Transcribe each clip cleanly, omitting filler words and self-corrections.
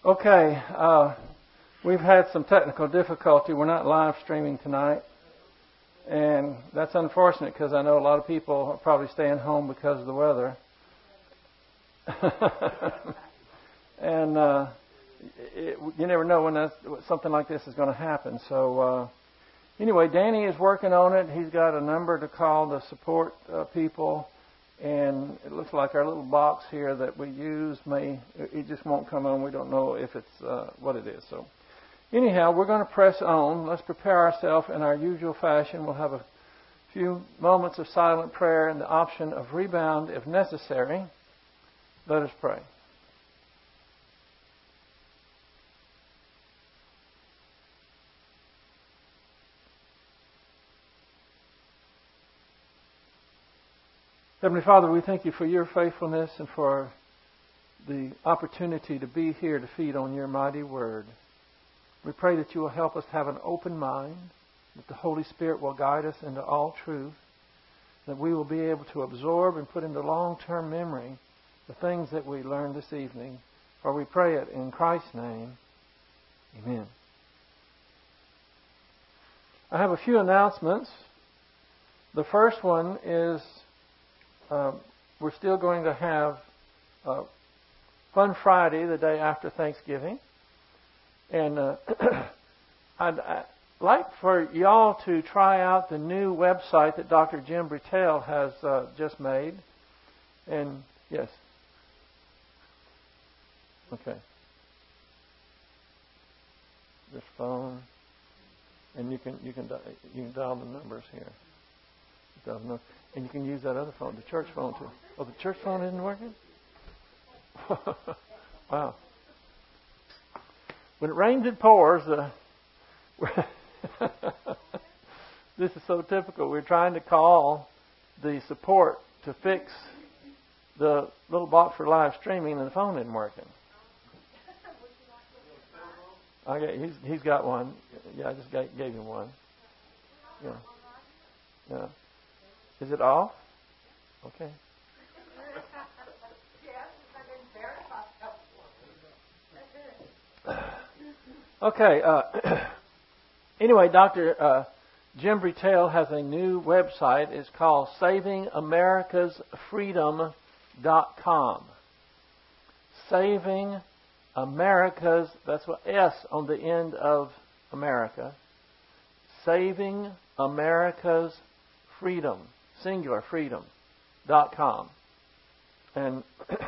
Okay, we've had some technical difficulty. We're not live streaming tonight. And that's unfortunate because I know a lot of people are probably staying home because of the weather. And you never know when something like this is going to happen. So anyway, Danny is working on it. He's got a number to call to support people. And it looks like our little box here that we use it just won't come on. We don't know if it's what it is. So anyhow, we're going to press on. Let's prepare ourselves in our usual fashion. We'll have a few moments of silent prayer and the option of rebound if necessary. Let us pray. Heavenly Father, we thank you for your faithfulness and for the opportunity to be here to feed on your mighty word. We pray that you will help us have an open mind, that the Holy Spirit will guide us into all truth, that we will be able to absorb and put into long-term memory the things that we learned this evening. For we pray it in Christ's name. Amen. I have a few announcements. The first one is we're still going to have Fun Friday, the day after Thanksgiving. And I'd like for y'all to try out the new website that Dr. Jim Britell has just made. And yes. Okay. This phone, and you can dial the numbers here. And you can use that other phone, the church phone too. Oh, the church phone isn't working? Wow. When it rains, it pours. This is so typical. We're trying to call the support to fix the little box for live streaming, and the phone isn't working. Okay, he's got one. Yeah, I just gave him one. Yeah. Is it off? Okay. Okay. Anyway, Dr. Jim Britell has a new website. It's called SavingAmericasFreedom.com. Saving America's, that's what S on the end of America. Saving America's Freedom, singular freedom.com. And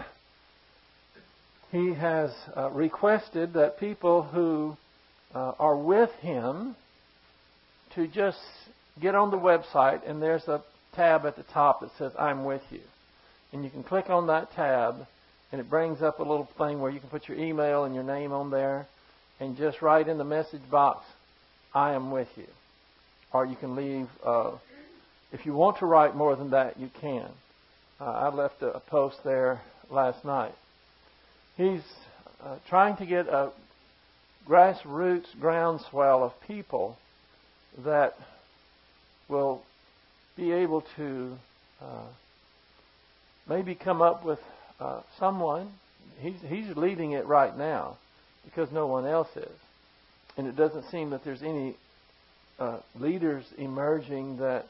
he has requested that people who are with him to just get on the website, and there's a tab at the top that says I'm with you. And you can click on that tab, and it brings up a little thing where you can put your email and your name on there, and just write in the message box, I am with you. Or you can leave, if you want to write more than that, you can. I left a post there last night. He's trying to get a grassroots groundswell of people that will be able to maybe come up with someone. He's leading it right now because no one else is. And it doesn't seem that there's any leaders emerging that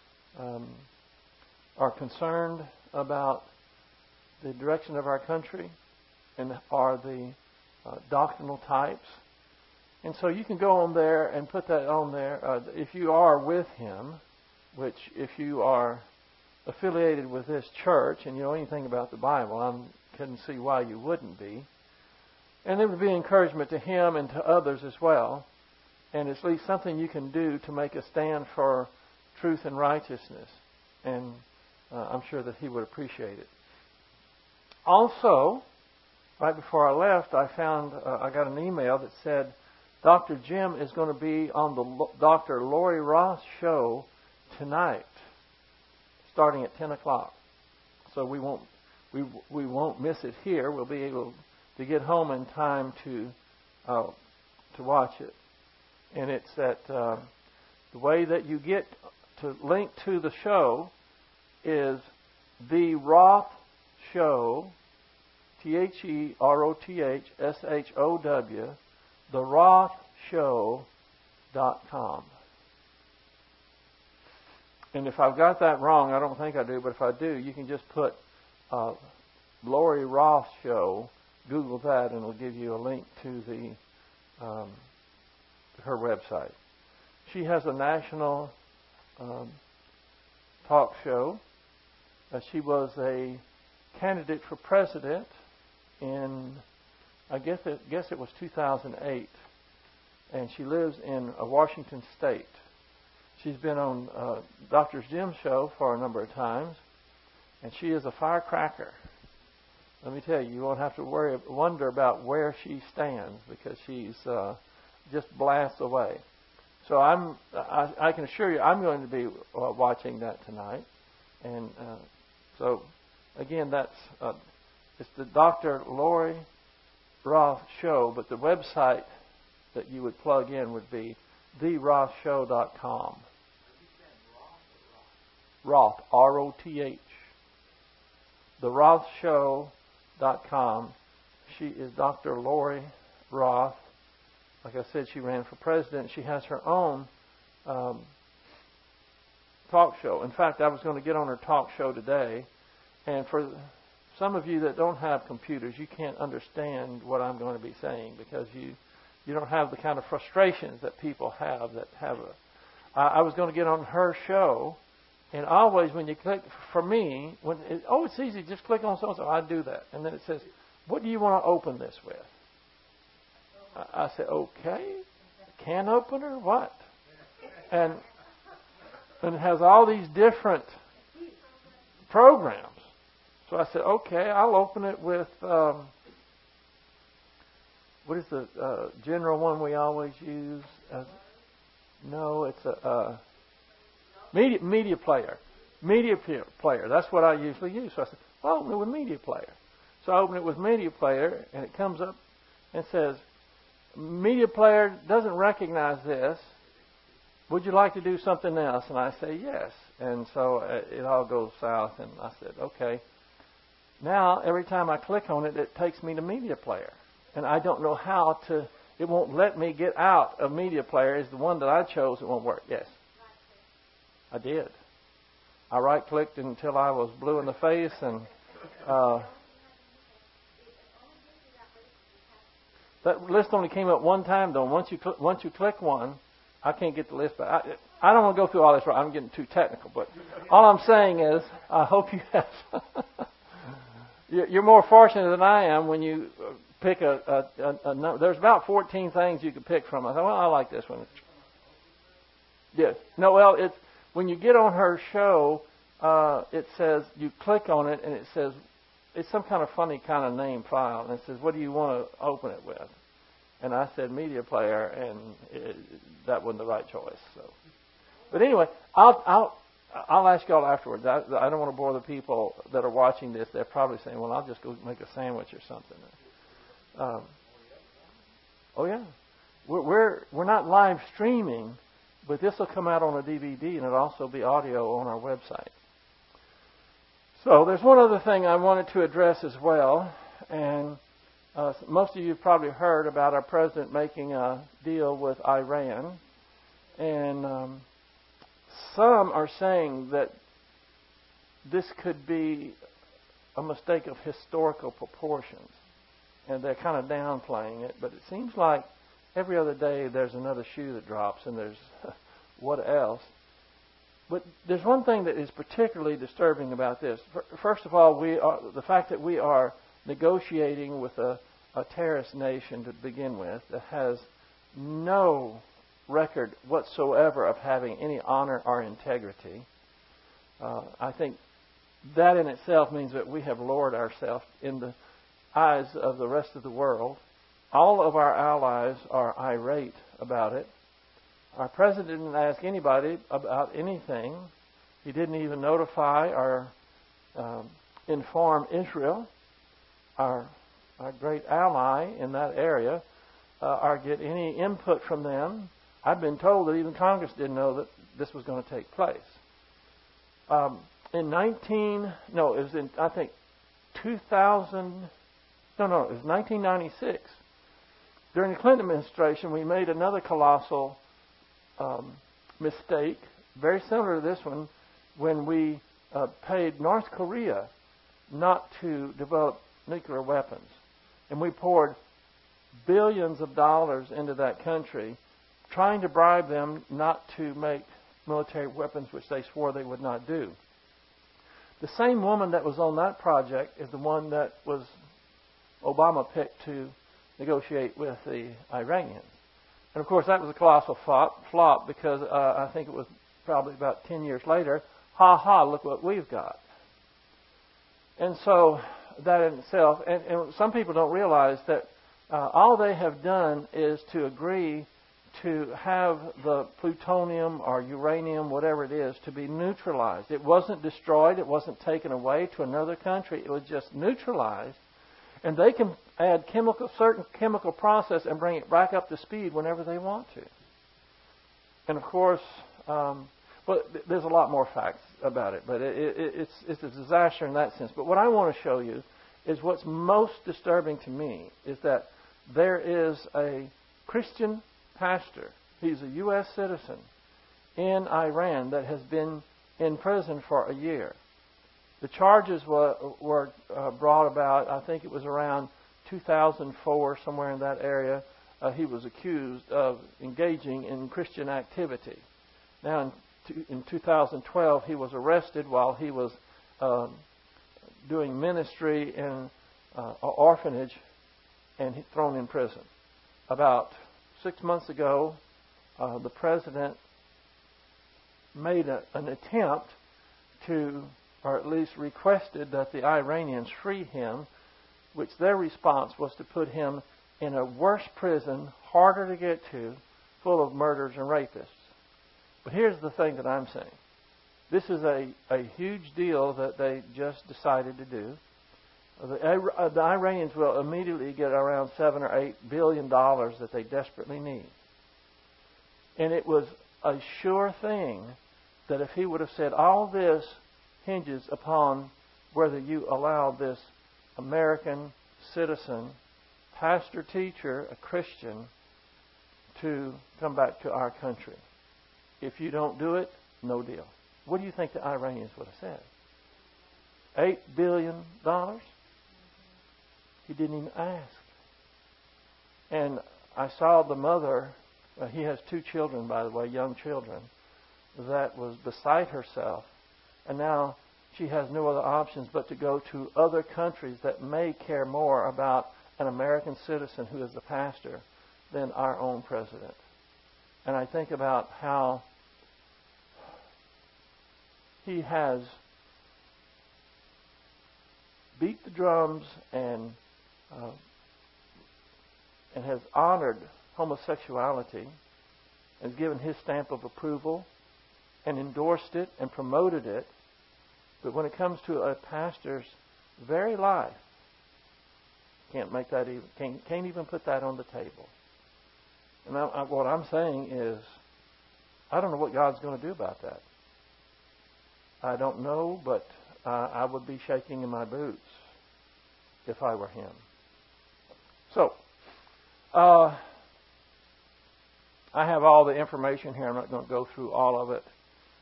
are concerned about the direction of our country and are the doctrinal types. And so you can go on there and put that on there. If you are with him, which if you are affiliated with this church and you know anything about the Bible, I couldn't see why you wouldn't be. And it would be encouragement to him and to others as well. And it's at least something you can do to make a stand for truth and righteousness. And I'm sure that he would appreciate it. Also, right before I left, I got an email that said Dr. Jim is going to be on the Dr. Lori Ross show tonight, starting at 10 o'clock. So we won't miss it here. We'll be able to get home in time to watch it. And it's at the way that you get to link to the show is the Roth Show TheRothShow, TheRothShow.com. And if I've got that wrong, I don't think I do, but if I do, you can just put Lori Roth Show, Google that, and it'll give you a link to her website. She has a national talk show. She was a candidate for president in, I guess it was 2008, and she lives in Washington State. She's been on Dr. Jim's show for a number of times, and she is a firecracker. Let me tell you, you won't have to wonder about where she stands, because she's just blasts away. So I can assure you, I'm going to be watching that tonight. And so, again, it's the Dr. Lori Roth Show, but the website that you would plug in would be TheRothShow.com. Roth, R-O-T-H. TheRothShow.com. She is Dr. Lori Roth. Like I said, she ran for president. She has her own talk show. In fact, I was going to get on her talk show today. And for some of you that don't have computers, you can't understand what I'm going to be saying, because you don't have the kind of frustrations that people have that have I was going to get on her show, and always when you click, for me, it's easy, just click on so-and-so. I do that. And then it says, what do you want to open this with? I said, okay, can opener, what? And it has all these different programs. So I said, okay, I'll open it with, what is the general one we always use? No, it's a media player. Media player, that's what I usually use. So I said, well, I'll open it with media player. So I open it with media player, and it comes up and says, media player doesn't recognize this. Would you like to do something else? And I say yes. And so it all goes south, and I said, okay. Now, every time I click on it, it takes me to media player. And I don't know how to, it won't let me get out of media player. Is the one that I chose, it won't work. Yes. I did. I right-clicked until I was blue in the face, and that list only came up one time, though. Once you click one, I can't get the list back. I don't want to go through all this. I'm getting too technical, but all I'm saying is, I hope you have. You're more fortunate than I am when you pick a number. There's about 14 things you could pick from. I thought, well, I like this one. Yes. No, well, it's when you get on her show, it says, you click on it, and it says, it's some kind of funny kind of name file, and it says, what do you want to open it with? And I said media player, and that wasn't the right choice. So, but anyway, I'll ask y'all afterwards. I don't want to bore the people that are watching this. They're probably saying, well, I'll just go make a sandwich or something. Oh yeah, we're not live streaming, but this will come out on a DVD, and it'll also be audio on our website. So there's one other thing I wanted to address as well, and most of you have probably heard about our president making a deal with Iran, and some are saying that this could be a mistake of historical proportions, and they're kind of downplaying it, but it seems like every other day there's another shoe that drops, and there's what else. But there's one thing that is particularly disturbing about this. First of all, the fact that we are negotiating with a terrorist nation to begin with that has no record whatsoever of having any honor or integrity. I think that in itself means that we have lowered ourselves in the eyes of the rest of the world. All of our allies are irate about it. Our president didn't ask anybody about anything. He didn't even notify or inform Israel, our great ally in that area, or get any input from them. I've been told that even Congress didn't know that this was going to take place. In 2000, No, it was 1996. During the Clinton administration, we made another colossal mistake, very similar to this one, when we paid North Korea not to develop nuclear weapons. And we poured billions of dollars into that country, trying to bribe them not to make military weapons, which they swore they would not do. The same woman that was on that project is the one that was Obama picked to negotiate with the Iranians. And of course, that was a colossal flop because I think it was probably about 10 years later, look what we've got. And so that in itself, and some people don't realize that all they have done is to agree to have the plutonium or uranium, whatever it is, to be neutralized. It wasn't destroyed. It wasn't taken away to another country. It was just neutralized. And they can add certain chemical process and bring it back up to speed whenever they want to. And of course, but there's a lot more facts about it. But it's a disaster in that sense. But what I want to show you is what's most disturbing to me is that there is a Christian pastor. He's a U.S. citizen in Iran that has been in prison for a year. The charges were brought about, I think it was around 2004, somewhere in that area. He was accused of engaging in Christian activity. Now, in 2012, he was arrested while he was doing ministry in an orphanage and thrown in prison. About 6 months ago, the president made an attempt to, or at least requested that the Iranians free him, which their response was to put him in a worse prison, harder to get to, full of murderers and rapists. But here's the thing that I'm saying. This is a huge deal that they just decided to do. The Iranians will immediately get around $7 or $8 billion that they desperately need. And it was a sure thing that if he would have said, all this hinges upon whether you allow this American citizen, pastor, teacher, a Christian, to come back to our country. If you don't do it, no deal. What do you think the Iranians would have said? $8 billion? He didn't even ask. And I saw the mother, he has 2 children, by the way, young children, that was beside herself. And now she has no other options but to go to other countries that may care more about an American citizen who is the pastor than our own president. And I think about how he has beat the drums and has honored homosexuality and given his stamp of approval and endorsed it and promoted it. But when it comes to a pastor's very life, can't even put that on the table. And what I'm saying is, I don't know what God's going to do about that. I don't know, but I would be shaking in my boots if I were him. So, I have all the information here. I'm not going to go through all of it.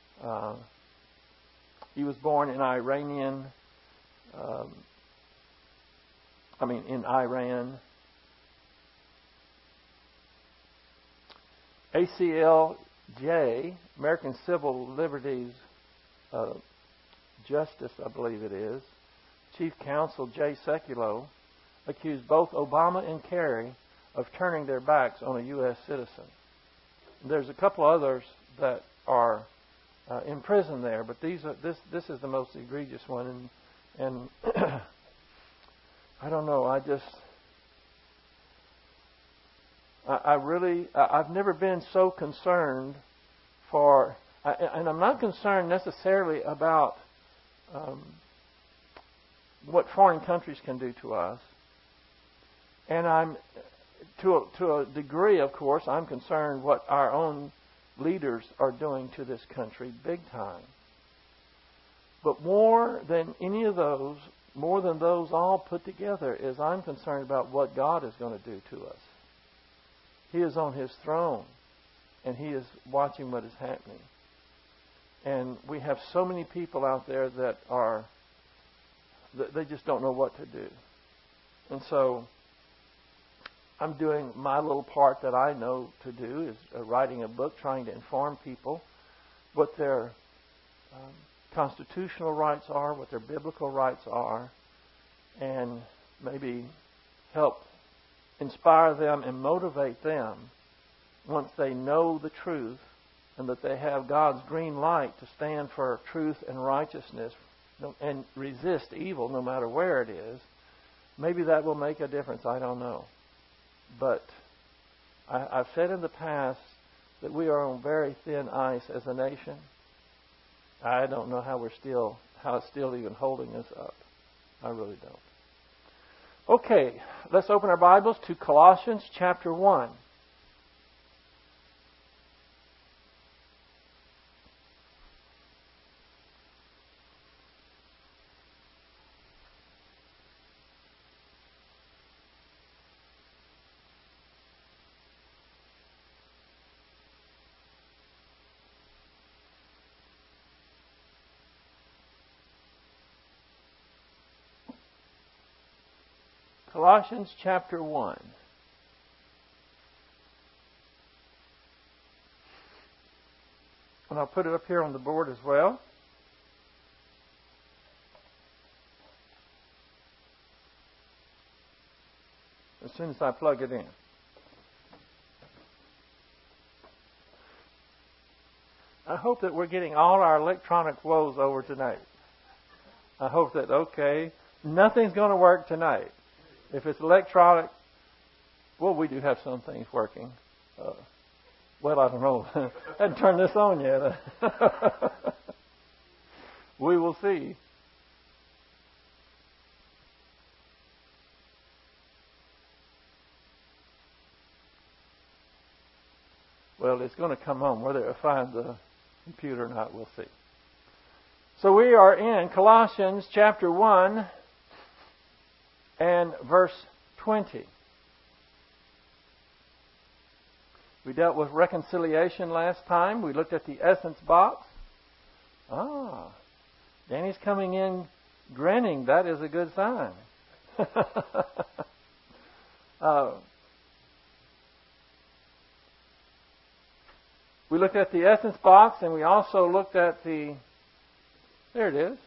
He was born in in Iran. ACLJ, American Civil Liberties Justice, I believe it is, Chief Counsel Jay Sekulow accused both Obama and Kerry of turning their backs on a U.S. citizen. There's a couple others that are in prison there, but this is the most egregious one, and I don't know. I've never been so concerned for, and I'm not concerned necessarily about what foreign countries can do to us, and I'm to a degree, of course, I'm concerned what our own leaders are doing to this country, big time. But more than any of those, more than those all put together is I'm concerned about what God is going to do to us. He is on His throne, and He is watching what is happening. And we have so many people out there that they just don't know what to do. And so I'm doing my little part that I know to do, is writing a book, trying to inform people what their constitutional rights are, what their biblical rights are, and maybe help inspire them and motivate them once they know the truth and that they have God's green light to stand for truth and righteousness and resist evil no matter where it is. Maybe that will make a difference. I don't know. But I've said in the past that we are on very thin ice as a nation. I don't know how it's still even holding us up. I really don't. Okay, let's open our Bibles to Colossians chapter 1. Colossians chapter 1. And I'll put it up here on the board as well. As soon as I plug it in. I hope that we're getting all our electronic woes over tonight. I hope that, okay, nothing's going to work tonight. If it's electronic, well, we do have some things working. Well, I don't know. I hadn't turned this on yet. We will see. Well, it's going to come on. Whether it finds the computer or not, we'll see. So we are in Colossians chapter 1 and verse 20. We dealt with reconciliation last time. We looked at the essence box. Danny's coming in grinning. That is a good sign. We looked at the essence box, and we also looked at the... There it is.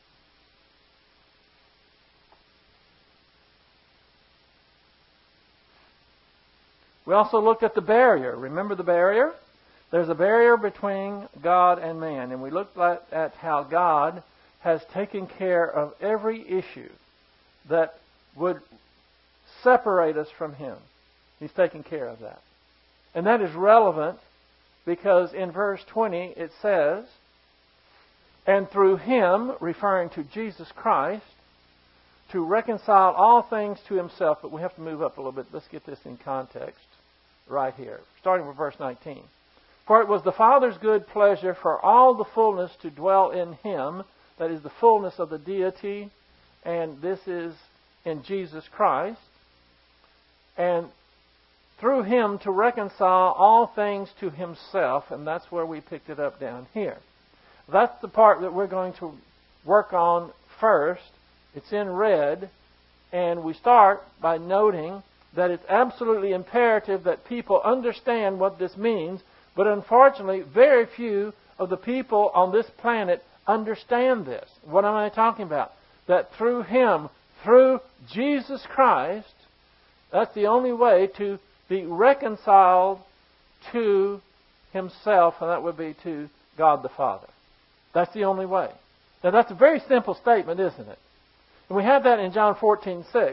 We also looked at the barrier. Remember the barrier? There's a barrier between God and man. And we looked at how God has taken care of every issue that would separate us from Him. He's taken care of that. And that is relevant because in verse 20 it says, and through Him, referring to Jesus Christ, to reconcile all things to Himself. But we have to move up a little bit. Let's get this in context. Right here, starting with verse 19. For it was the Father's good pleasure for all the fullness to dwell in Him, that is the fullness of the deity, and this is in Jesus Christ, and through Him to reconcile all things to Himself, and that's where we picked it up down here. That's the part that we're going to work on first. It's in red, and we start by noting that it's absolutely imperative that people understand what this means, but unfortunately, very few of the people on this planet understand this. What am I talking about? That through Him, through Jesus Christ, that's the only way to be reconciled to Himself, and that would be to God the Father. That's the only way. Now, that's a very simple statement, isn't it? And we have that in John 14:6.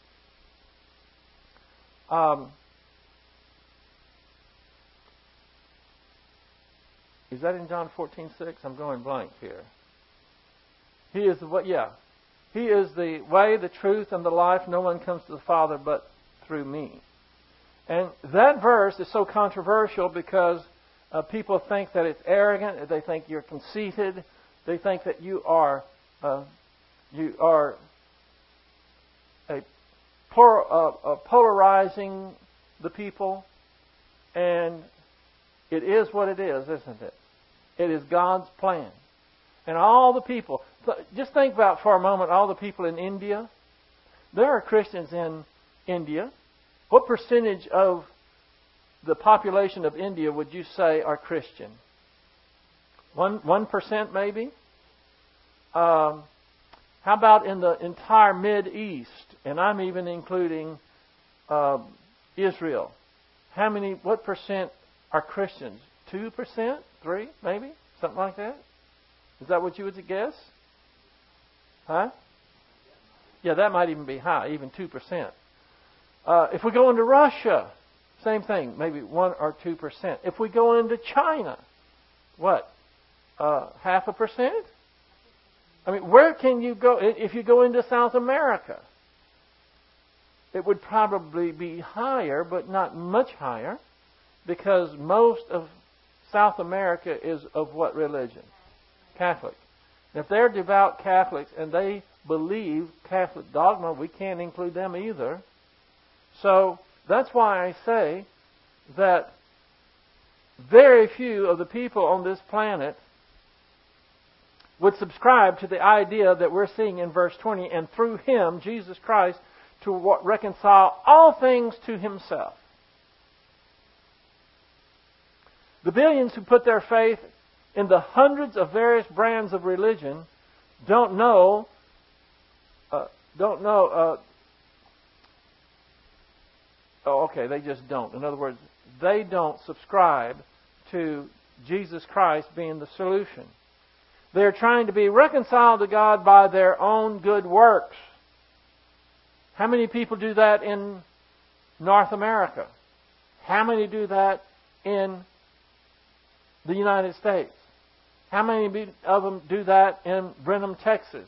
Is that in John 14:6? I'm going blank here. He is the way, yeah. He is the way, the truth, and the life. No one comes to the Father but through me. And that verse is so controversial because people think that it's arrogant. They think you're conceited. They think that you are polarizing the people, and it is what it is, isn't it? It is God's plan. And all the people, just think about for a moment all the people in India. There are Christians in India. What percentage of the population of India would you say are Christian? 1% maybe? How about in the entire Mid-East? And I'm even including Israel. What percent are Christians? 2%? 3%? Maybe? Something like that? Is that what you would guess? Huh? Yeah, that might even be high, even 2%. If we go into Russia, same thing, maybe 1 or 2%. If we go into China, what? 0.5%? I mean, where can you go? If you go into South America, it would probably be higher, but not much higher, because most of South America is of what religion? Catholic. And if they're devout Catholics and they believe Catholic dogma, we can't include them either. So that's why I say that very few of the people on this planet would subscribe to the idea that we're seeing in verse 20, and through Him, Jesus Christ, to reconcile all things to Himself. The billions who put their faith in the hundreds of various brands of religion don't know. They just don't. In other words, they don't subscribe to Jesus Christ being the solution. They're trying to be reconciled to God by their own good works. How many people do that in North America? How many do that in the United States? How many of them do that in Brenham, Texas?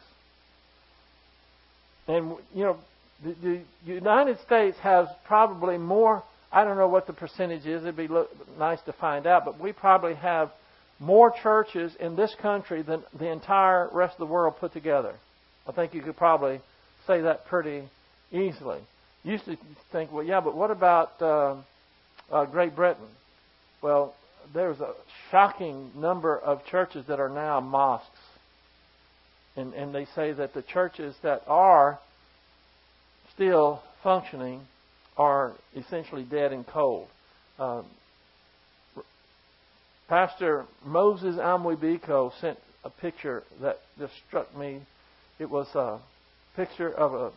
And, the United States has probably more, I don't know what the percentage is, it'd be nice to find out, but we probably have more churches in this country than the entire rest of the world put together. I think you could probably say that pretty easily. You used to think, well, yeah, but what about Great Britain? Well, there's a shocking number of churches that are now mosques. And they say that the churches that are still functioning are essentially dead and cold. Pastor Moses Amwibiko sent a picture that just struck me. It was a picture of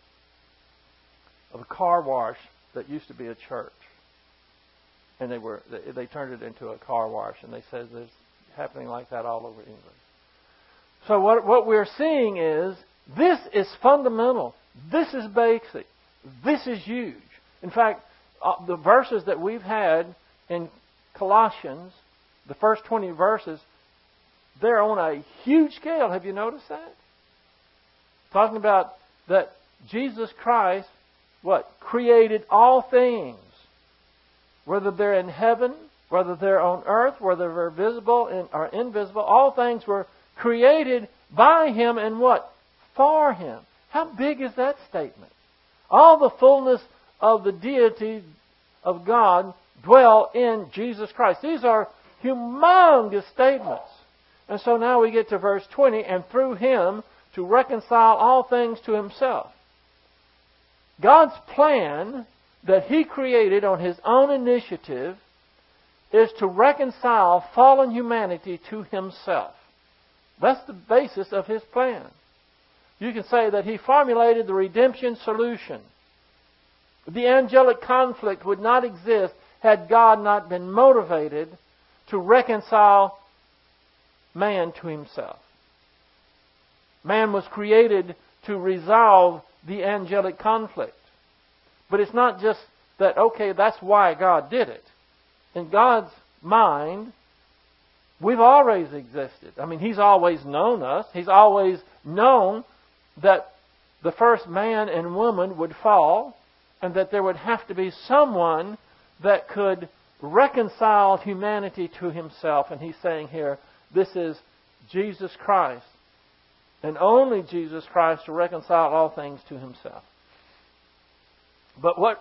a car wash that used to be a church. And they turned it into a car wash, and they said there's happening like that all over England. So what we're seeing is this is fundamental. This is basic. This is huge. In fact, the verses that we've had in Colossians, the first 20 verses, they're on a huge scale. Have you noticed that? Talking about that Jesus Christ, created all things. Whether they're in heaven, whether they're on earth, whether they're visible or invisible, all things were created by Him and what? For Him. How big is that statement? All the fullness of the deity of God dwell in Jesus Christ. These are humongous statements. And so now we get to verse 20, and through Him to reconcile all things to Himself. God's plan that He created on His own initiative is to reconcile fallen humanity to Himself. That's the basis of His plan. You can say that He formulated the redemption solution. The angelic conflict would not exist had God not been motivated to reconcile man to Himself. Man was created to resolve the angelic conflict. But it's not just that, that's why God did it. In God's mind, we've always existed. I mean, He's always known us. He's always known that the first man and woman would fall, and that there would have to be someone that could reconcile humanity to Himself. And He's saying here, this is Jesus Christ, and only Jesus Christ, to reconcile all things to Himself. But what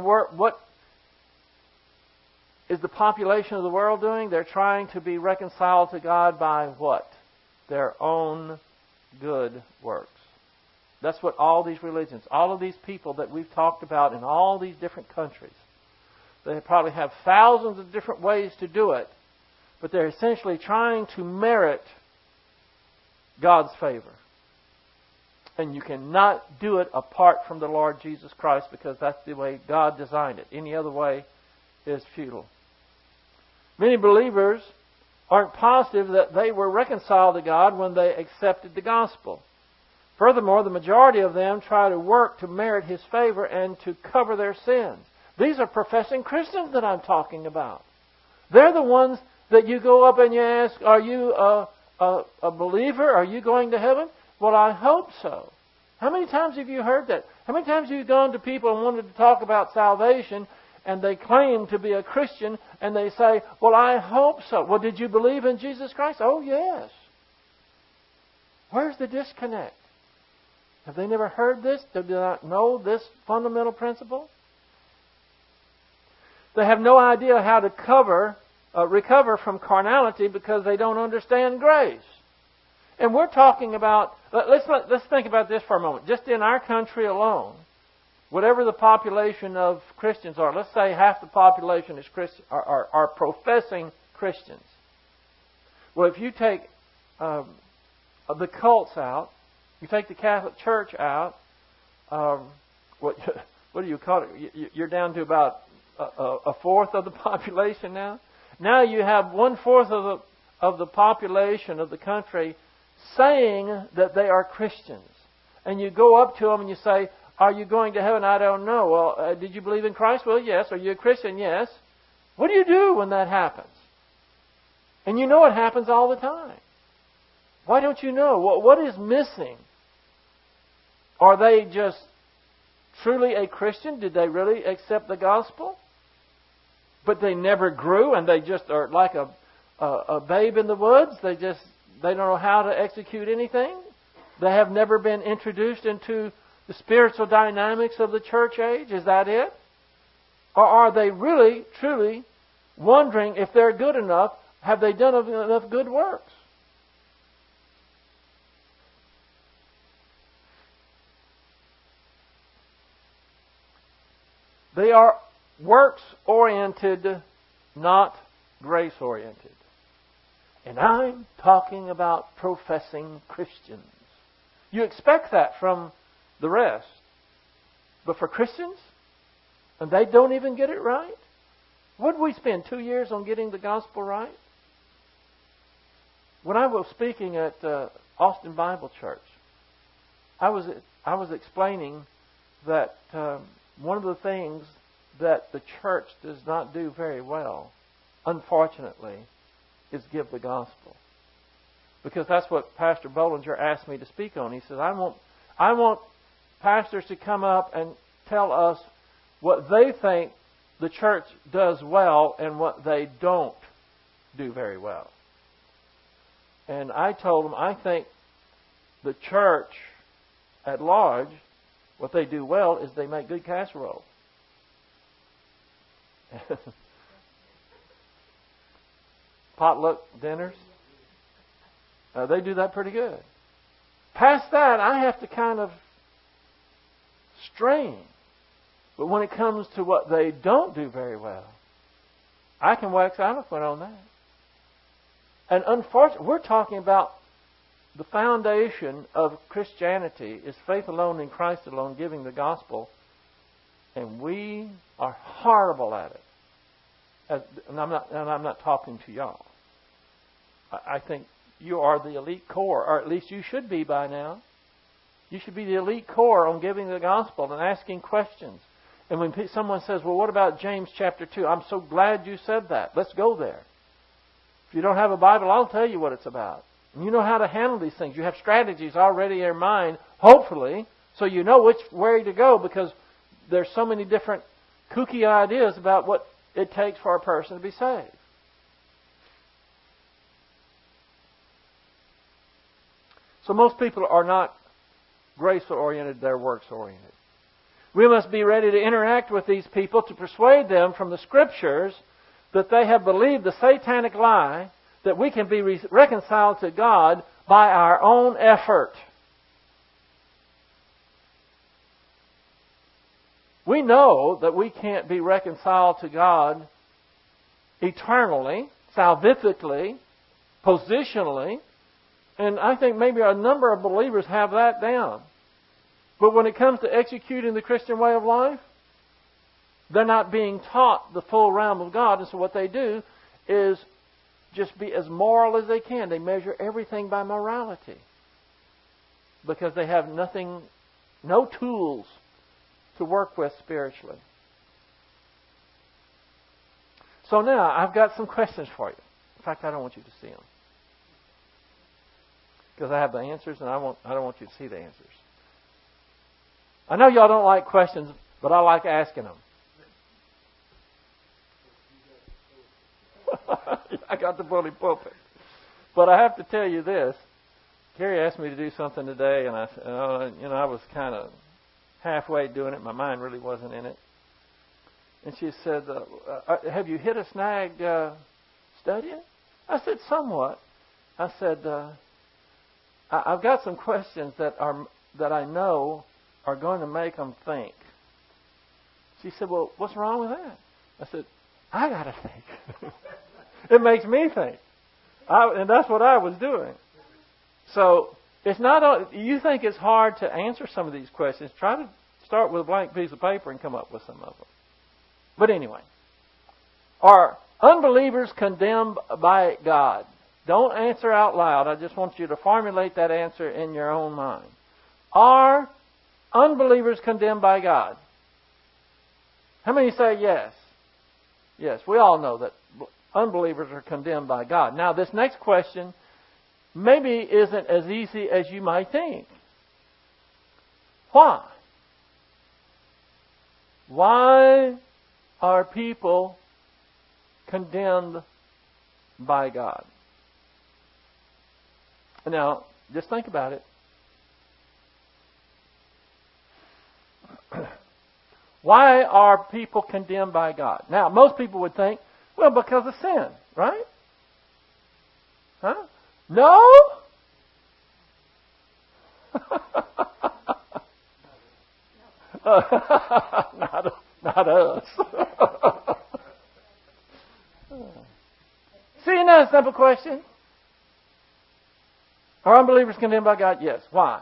is the population of the world doing? They're trying to be reconciled to God by what? Their own good works. That's what all these religions, all of these people that we've talked about in all these different countries, they probably have thousands of different ways to do it, but they're essentially trying to merit God's favor. And you cannot do it apart from the Lord Jesus Christ, because that's the way God designed it. Any other way is futile. Many believers aren't positive that they were reconciled to God when they accepted the gospel. Furthermore, the majority of them try to work to merit His favor and to cover their sins. These are professing Christians that I'm talking about. They're the ones that you go up and you ask, are you a believer? Are you going to heaven? Well, I hope so. How many times have you heard that? How many times have you gone to people and wanted to talk about salvation, and they claim to be a Christian, and they say, well, I hope so. Well, did you believe in Jesus Christ? Oh, yes. Where's the disconnect? Have they never heard this? Do they not know this fundamental principle? They have no idea how to recover from carnality because they don't understand grace. And we're talking about, let's think about this for a moment. Just in our country alone, whatever the population of Christians are, let's say half the population is Christian, are professing Christians. Well, if you take the cults out, you take the Catholic Church out, what do you call it? You're down to about a fourth of the population now. Now you have 1/4 of the population of the country saying that they are Christians. And you go up to them and you say, are you going to heaven? I don't know. Well, did you believe in Christ? Well, yes. Are you a Christian? Yes. What do you do when that happens? And you know it happens all the time. Why don't you know? What is missing? Are they just truly a Christian? Did they really accept the gospel? But they never grew, and they just are like a babe in the woods. They don't know how to execute anything. They have never been introduced into the spiritual dynamics of the church age. Is that it? Or are they really, truly wondering if they're good enough? Have they done enough good works? They are works-oriented, not grace-oriented. And I'm talking about professing Christians. You expect that from the rest. But for Christians, and they don't even get it right? What did we spend 2 years on getting the gospel right? When I was speaking at Austin Bible Church, I was explaining that one of the things that the church does not do very well, unfortunately, is give the gospel. Because that's what Pastor Bollinger asked me to speak on. He says, I want pastors to come up and tell us what they think the church does well and what they don't do very well. And I told them, I think the church at large, what they do well is they make good casserole. Potluck dinners. They do that pretty good. Past that, I have to kind of strain. But when it comes to what they don't do very well, I can wax eloquent on that. And unfortunately, we're talking about the foundation of Christianity is faith alone in Christ alone, giving the gospel. And we are horrible at it. And I'm not talking to y'all. I think you are the elite core, or at least you should be by now. You should be the elite core on giving the gospel and asking questions. And when someone says, well, what about James chapter 2? I'm so glad you said that. Let's go there. If you don't have a Bible, I'll tell you what it's about. And you know how to handle these things. You have strategies already in your mind, hopefully, so you know which way to go, because there's so many different kooky ideas about what it takes for a person to be saved. So most people are not grace-oriented, they're works-oriented. We must be ready to interact with these people to persuade them from the Scriptures that they have believed the satanic lie that we can be reconciled to God by our own effort. We know that we can't be reconciled to God eternally, salvifically, positionally, and I think maybe a number of believers have that down. But when it comes to executing the Christian way of life, they're not being taught the full realm of God, and so what they do is just be as moral as they can. They measure everything by morality because they have no tools to work with spiritually. So now, I've got some questions for you. In fact, I don't want you to see them. Because I have the answers and I don't want you to see the answers. I know y'all don't like questions, but I like asking them. I got the bully pulpit. But I have to tell you this. Carrie asked me to do something today, and I was kind of halfway doing it. My mind really wasn't in it. And she said, have you hit a snag studying? I said, somewhat. I said, I've got some questions that I know are going to make them think. She said, well, what's wrong with that? I said, I got to think. It makes me think. And that's what I was doing. So, it's not. You think it's hard to answer some of these questions. Try to start with a blank piece of paper and come up with some of them. But anyway, are unbelievers condemned by God? Don't answer out loud. I just want you to formulate that answer in your own mind. Are unbelievers condemned by God? How many say yes? Yes, we all know that unbelievers are condemned by God. Now, this next question maybe isn't as easy as you might think. Why? Why are people condemned by God? Now, just think about it. Why are people condemned by God? Now, most people would think, well, because of sin, right? Huh? No? Not us. See, another simple question. Are unbelievers condemned by God? Yes. Why?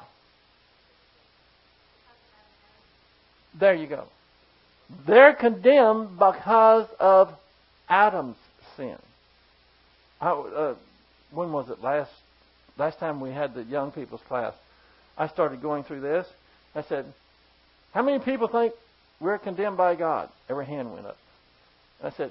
There you go. They're condemned because of Adam's sin. When was it? Last time we had the young people's class, I started going through this. I said, how many people think we're condemned by God? Every hand went up. I said,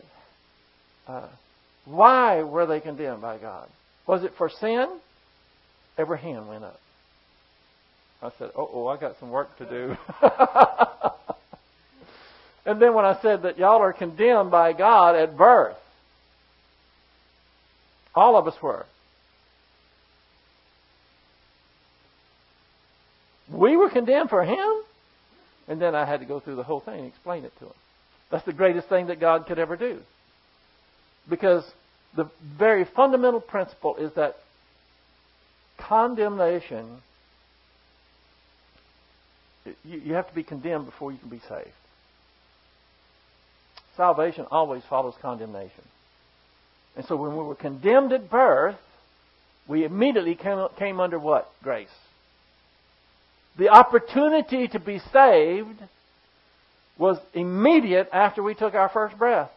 why were they condemned by God? Was it for sin? Every hand went up. I said, I got some work to do. And then when I said that y'all are condemned by God at birth, all of us were. We were condemned for Him? And then I had to go through the whole thing and explain it to Him. That's the greatest thing that God could ever do. Because the very fundamental principle is that condemnation, you have to be condemned before you can be saved. Salvation always follows condemnation. And so when we were condemned at birth, we immediately came under what? Grace. The opportunity to be saved was immediate after we took our first breath.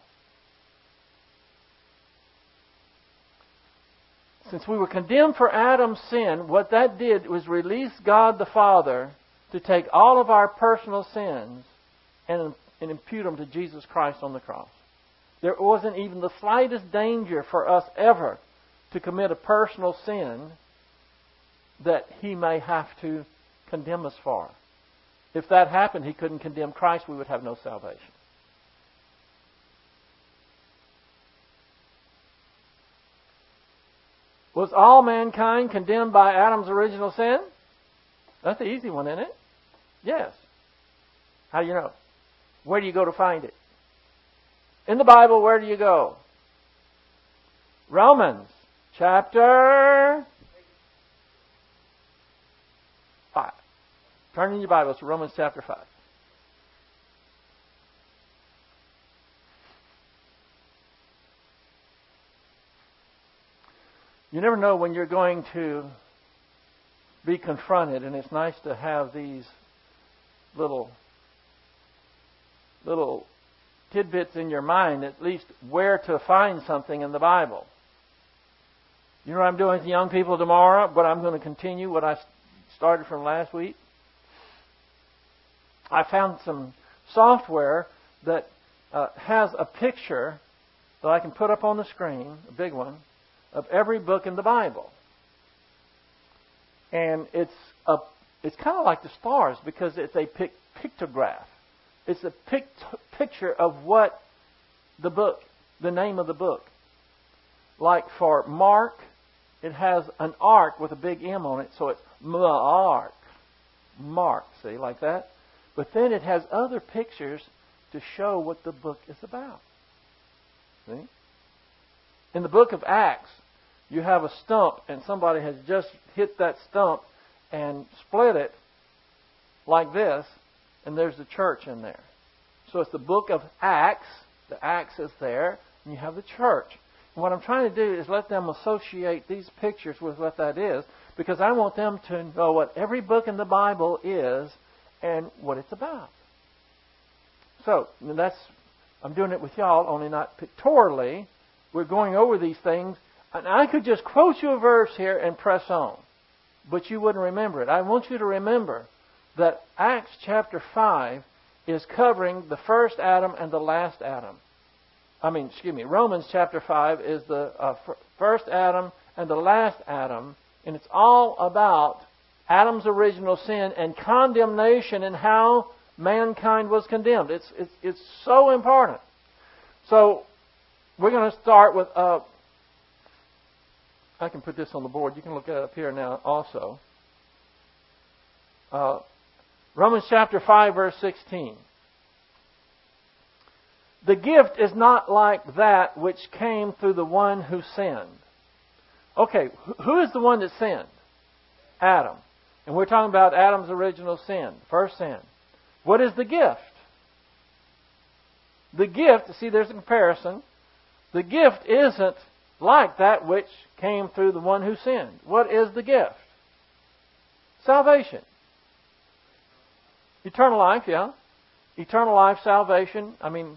Since we were condemned for Adam's sin, what that did was release God the Father to take all of our personal sins and impute them to Jesus Christ on the cross. There wasn't even the slightest danger for us ever to commit a personal sin that He may have to condemn us for. If that happened, He couldn't condemn Christ, we would have no salvation. Was all mankind condemned by Adam's original sin? That's the easy one, isn't it? Yes. How do you know? Where do you go to find it? In the Bible, where do you go? Romans chapter 5. Turn in your Bibles to Romans chapter 5. You never know when you're going to be confronted, and it's nice to have these little tidbits in your mind, at least where to find something in the Bible. You know what I'm doing with the young people tomorrow? But I'm going to continue what I started from last week. I found some software that has a picture that I can put up on the screen, a big one, of every book in the Bible. And it's kind of like the stars because it's a pictograph. It's a picture of what the book, the name of the book. Like for Mark, it has an ark with a big M on it, so it's Mark. Mark, see, like that? But then it has other pictures to show what the book is about. See? In the book of Acts, you have a stump, and somebody has just hit that stump and split it like this, and there's the church in there. So it's the book of Acts. The Acts is there, and you have the church. And what I'm trying to do is let them associate these pictures with what that is, because I want them to know what every book in the Bible is and what it's about. So I'm doing it with y'all, only not pictorially. We're going over these things. And I could just quote you a verse here and press on, but you wouldn't remember it. I want you to remember that Acts chapter 5 is covering the first Adam and the last Adam. Romans chapter 5 is the first Adam and the last Adam, and it's all about Adam's original sin and condemnation and how mankind was condemned. It's so important. So we're going to start with... I can put this on the board. You can look at it up here now also. Romans chapter 5, verse 16. The gift is not like that which came through the one who sinned. Okay, who is the one that sinned? Adam. And we're talking about Adam's original sin, first sin. What is the gift? The gift, see, there's a comparison. The gift isn't like that which came through the one who sinned. What is the gift? Salvation. Eternal life, yeah. Eternal life, salvation.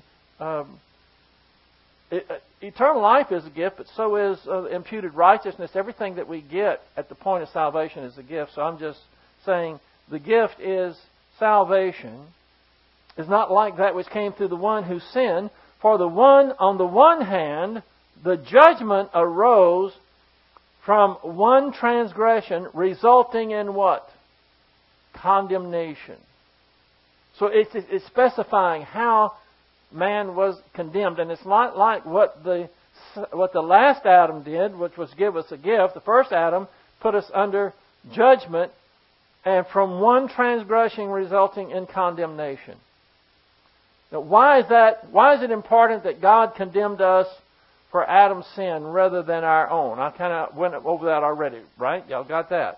Eternal life is a gift, but so is imputed righteousness. Everything that we get at the point of salvation is a gift. So I'm just saying the gift is salvation. Is not like that which came through the one who sinned. For the one, on the one hand, the judgment arose from one transgression, resulting in what? Condemnation. So it's specifying how man was condemned, and it's not like what the last Adam did, which was give us a gift. The first Adam put us under judgment, and from one transgression resulting in condemnation. Now, why is that? Why is it important that God condemned us for Adam's sin rather than our own? I kind of went over that already, right? Y'all got that?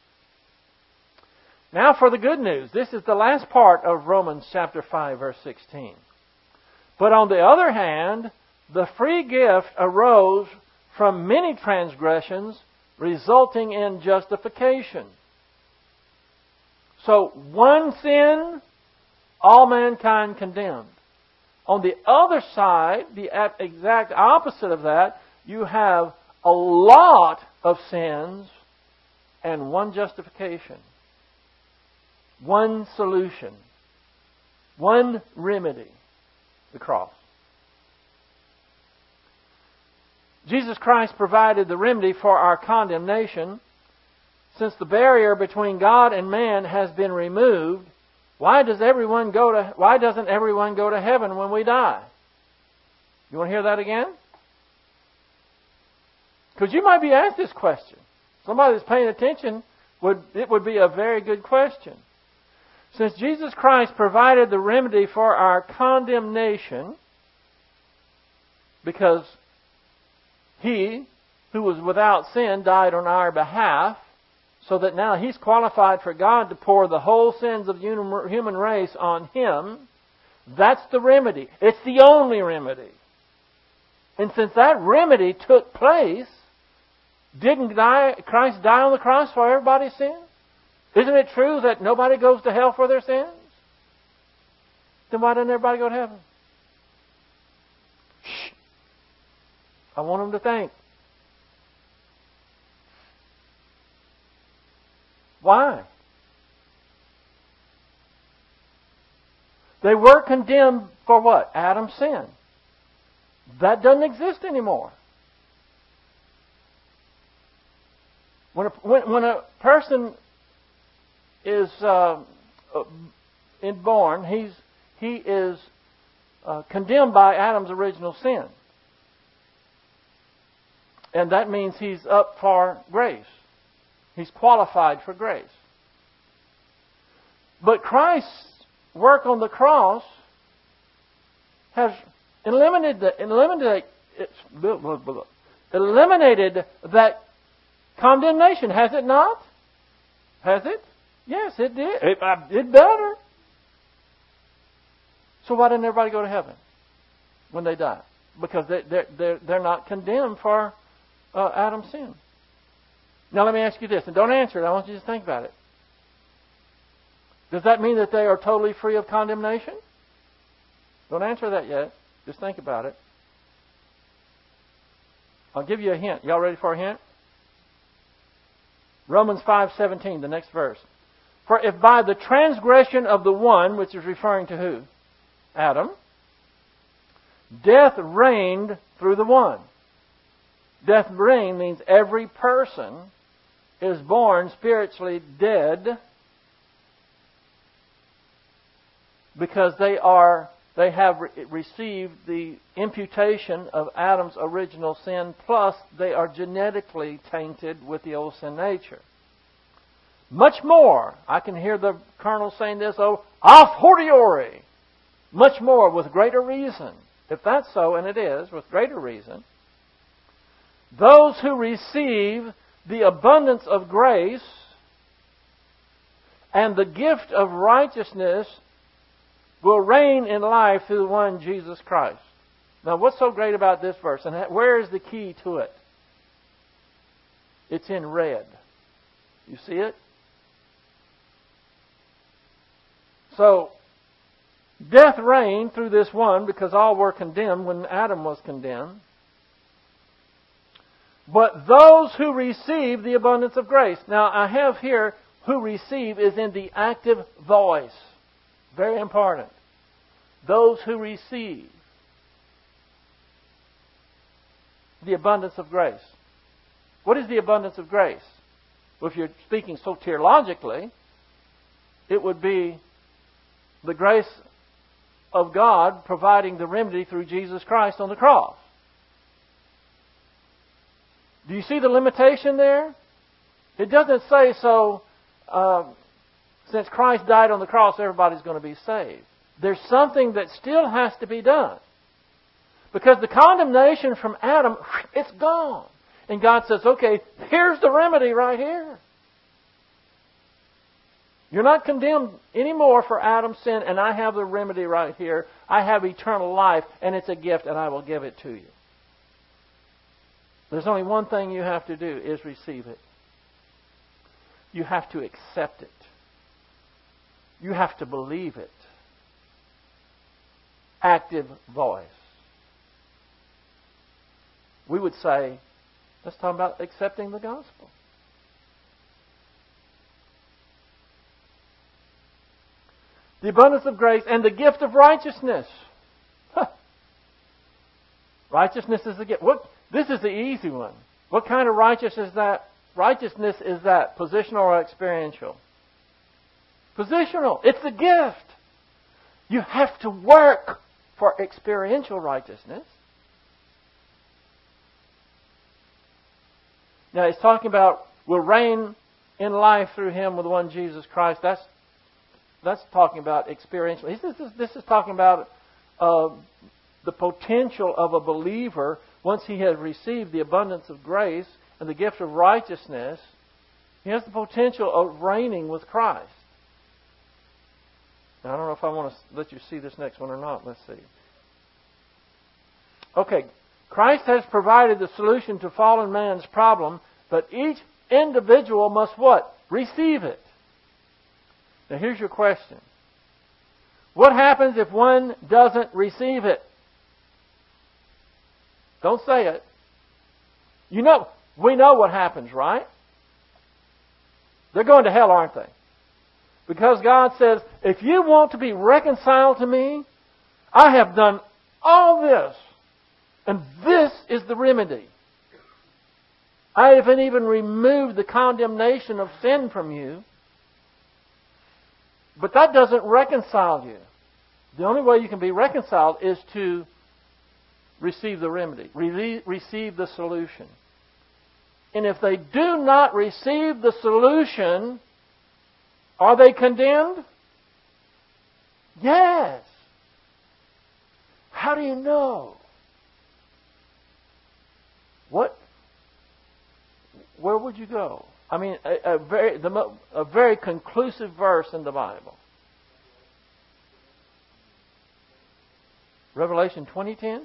Now for the good news. This is the last part of Romans chapter 5, verse 16. But on the other hand, the free gift arose from many transgressions, resulting in justification. So one sin, all mankind condemned. On the other side, the exact opposite of that, you have a lot of sins and one justification. One solution. One remedy. The cross. Jesus Christ provided the remedy for our condemnation. Since the barrier between God and man has been removed, why doesn't everyone go to heaven when we die? You want to hear that again? Because you might be asked this question. Somebody that's paying attention, it would be a very good question. Since Jesus Christ provided the remedy for our condemnation, because He, who was without sin, died on our behalf, so that now He's qualified for God to pour the whole sins of the human race on Him. That's the remedy. It's the only remedy. And since that remedy took place, didn't Christ die on the cross for everybody's sins? Isn't it true that nobody goes to hell for their sins? Then why doesn't everybody go to heaven? Shh. I want them to think. Why? They were condemned for what? Adam's sin. That doesn't exist anymore. When a person is born, he is condemned by Adam's original sin. And that means he's up for grace. He's qualified for grace. But Christ's work on the cross has eliminated that condemnation, has it not? Has it? Yes, it did. It better. So why didn't everybody go to heaven when they die? Because they're not condemned for Adam's sin. Now let me ask you this, and don't answer it. I want you to think about it. Does that mean that they are totally free of condemnation? Don't answer that yet. Just think about it. I'll give you a hint. Y'all ready for a hint? Romans 5:17, the next verse. For if by the transgression of the one, which is referring to who? Adam. Death reigned through the one. Death reigned means every person is born spiritually dead because they have received the imputation of Adam's original sin, plus they are genetically tainted with the old sin nature. Much more, I can hear the colonel saying this, a fortiori, much more with greater reason. If that's so, and it is, with greater reason, those who receive the abundance of grace and the gift of righteousness will reign in life through the one Jesus Christ. Now, what's so great about this verse? And where is the key to it? It's in red. You see it? So, death reigned through this one because all were condemned when Adam was condemned. But those who receive the abundance of grace. Now, I have here, who receive is in the active voice. Very important. Those who receive the abundance of grace. What is the abundance of grace? Well, if you're speaking soteriologically, it would be the grace of God providing the remedy through Jesus Christ on the cross. Do you see the limitation there? It doesn't say so, since Christ died on the cross, everybody's going to be saved. There's something that still has to be done. Because the condemnation from Adam, it's gone. And God says, okay, here's the remedy right here. You're not condemned anymore for Adam's sin, and I have the remedy right here. I have eternal life, and it's a gift, and I will give it to you. There's only one thing you have to do, is receive it. You have to accept it. You have to believe it. Active voice. We would say, let's talk about accepting the gospel. The abundance of grace and the gift of righteousness. Righteousness is the gift. This is the easy one. What kind of righteousness is that? Righteousness is that positional or experiential? Positional. It's the gift. You have to work for experiential righteousness. Now he's talking about we'll reign in life through Him with the one Jesus Christ. That's that's talking about experiential. This is talking about the potential of a believer once he has received the abundance of grace and the gift of righteousness. He has the potential of reigning with Christ. Now, I don't know if I want to let you see this next one or not. Let's see. Okay, Christ has provided the solution to fallen man's problem, but each individual must what? Receive it. Now here's your question. What happens if one doesn't receive it? Don't say it. We know what happens, right? They're going to hell, aren't they? Because God says, if you want to be reconciled to me, I have done all this. And this is the remedy. I haven't even removed the condemnation of sin from you. But that doesn't reconcile you. The only way you can be reconciled is to receive the remedy, receive the solution. And if they do not receive the solution, are they condemned? Yes. How do you know? Where would you go? I mean, a very conclusive verse in the Bible. Revelation 20:10.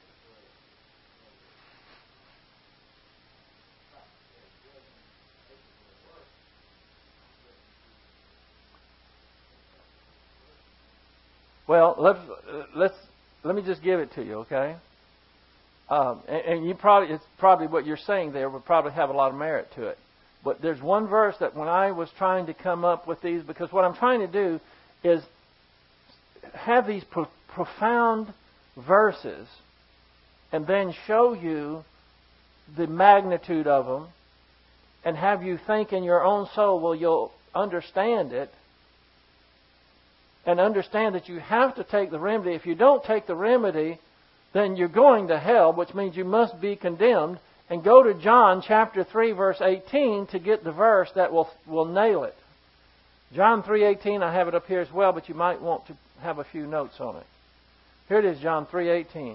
Well, let me just give it to you, okay? And it's probably what you're saying there would probably have a lot of merit to it. But there's one verse that when I was trying to come up with these, because what I'm trying to do is have these profound verses and then show you the magnitude of them and have you think in your own soul, well, you'll understand it and understand that you have to take the remedy. If you don't take the remedy, then you're going to hell, which means you must be condemned. And go to John chapter 3, verse 18 to get the verse that will nail it. John 3:18, I have it up here as well, but you might want to have a few notes on it. Here it is, John 3:18.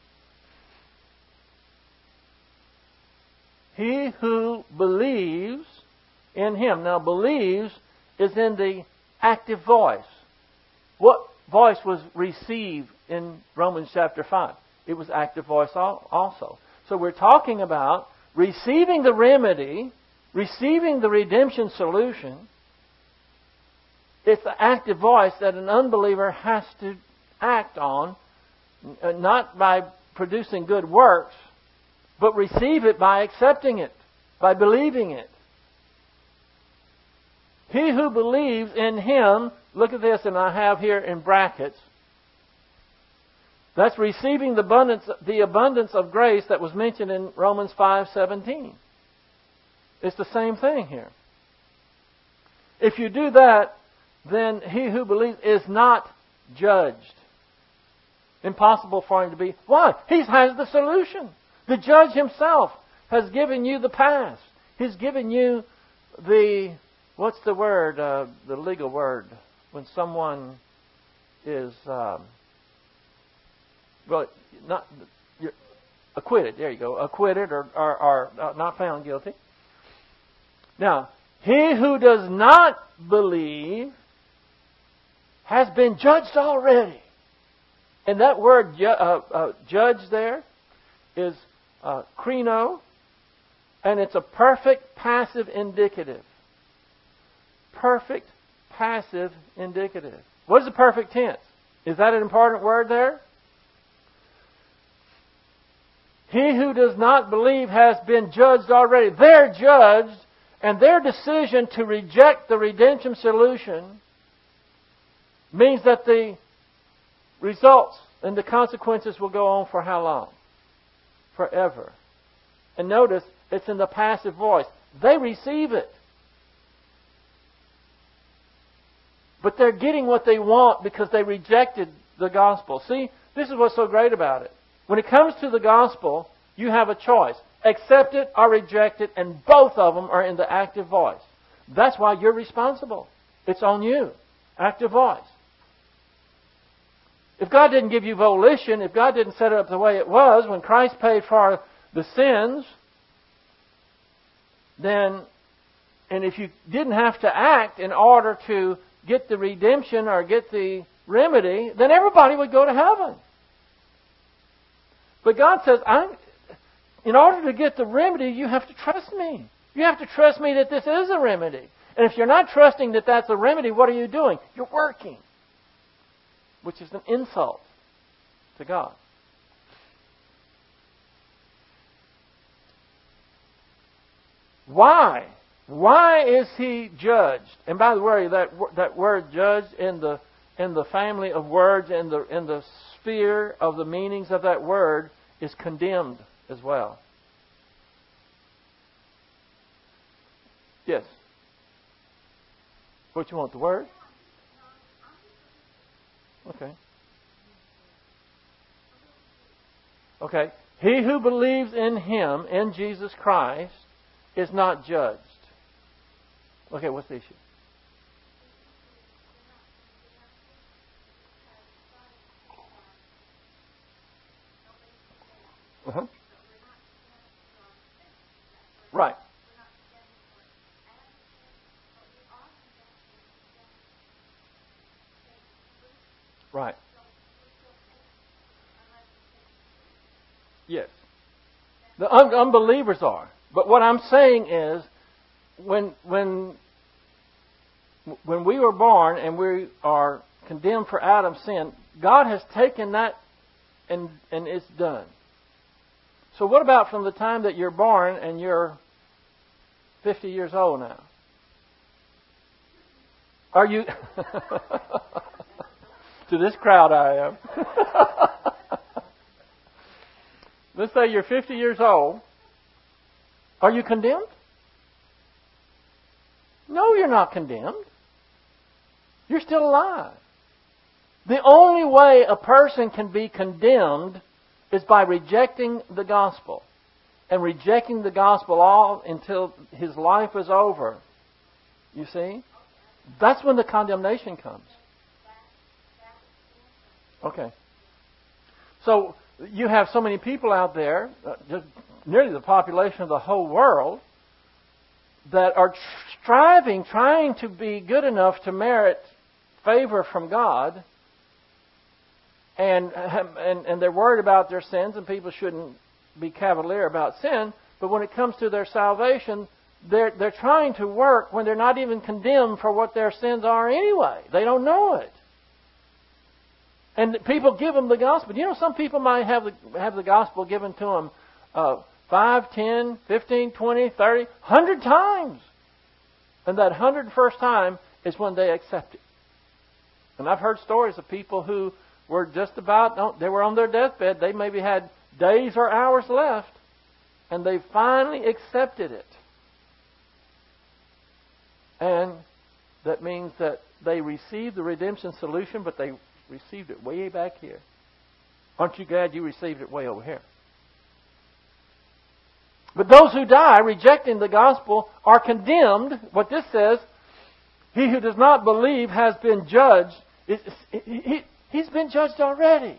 He who believes in Him. Now, believes is in the active voice. What voice was received in Romans chapter 5? It was active voice also. So we're talking about receiving the remedy, receiving the redemption solution. It's the active voice that an unbeliever has to act on, not by producing good works, but receive it by accepting it, by believing it. He who believes in Him, look at this, and I have here in brackets, that's receiving the abundance of grace that was mentioned in Romans 5:17. It's the same thing here. If you do that, then he who believes is not judged. Impossible for him to be. Why? He has the solution. The judge himself has given you the past. He's given you the, what's the word, the legal word, when someone is... well, you're acquitted. There you go. Acquitted or not found guilty. Now, he who does not believe has been judged already. And that word judge there is krino, and it's a perfect passive indicative. Perfect passive indicative. What is the perfect tense? Is that an important word there? He who does not believe has been judged already. They're judged, and their decision to reject the redemption solution means that the results and the consequences will go on for how long? Forever. And notice, it's in the passive voice. They receive it. But they're getting what they want because they rejected the gospel. See, this is what's so great about it. When it comes to the gospel, you have a choice. Accept it or reject it, and both of them are in the active voice. That's why you're responsible. It's on you. active voice. If God didn't give you volition, if God didn't set it up the way it was when Christ paid for the sins, then, and if you didn't have to act in order to get the redemption or get the remedy, then everybody would go to heaven. But God says, in order to get the remedy, you have to trust me. You have to trust me that this is a remedy. And if you're not trusting that that's a remedy, what are you doing? You're working. Which is an insult to God. Why? Why is He judged? And by the way, that word "judged" in the family of words, in the sphere of the meanings of that word, is condemned as well. Yes. What you want, the word? Okay. Okay. He who believes in Him, in Jesus Christ, is not judged. Okay, what's the issue? Uh-huh. Right. Right. Yes. The unbelievers are. But what I'm saying is, when we were born and we are condemned for Adam's sin, God has taken that and it's done. So what about from the time that you're born and you're 50 years old now? Are you... To this crowd I am. Let's say you're 50 years old. Are you condemned? No, you're not condemned. You're still alive. The only way a person can be condemned is by rejecting the gospel. And rejecting the gospel all until his life is over. You see? That's when the condemnation comes. Okay. So you have so many people out there, just nearly the population of the whole world, that are trying to be good enough to merit favor from God, and they're worried about their sins, and people shouldn't be cavalier about sin. But when it comes to their salvation, they're trying to work when they're not even condemned for what their sins are anyway. They don't know it. And people give them the gospel. You know, some people might have the gospel given to them 5, 10, 15, 20, 30, 100 times. And that 101st time is when they accept it. And I've heard stories of people who were just about, they were on their deathbed. They maybe had days or hours left. And they finally accepted it. And that means that they received the redemption solution, but they received it way back here. Aren't you glad you received it way over here? But those who die rejecting the gospel are condemned. What this says, he who does not believe has been judged. He's been judged already.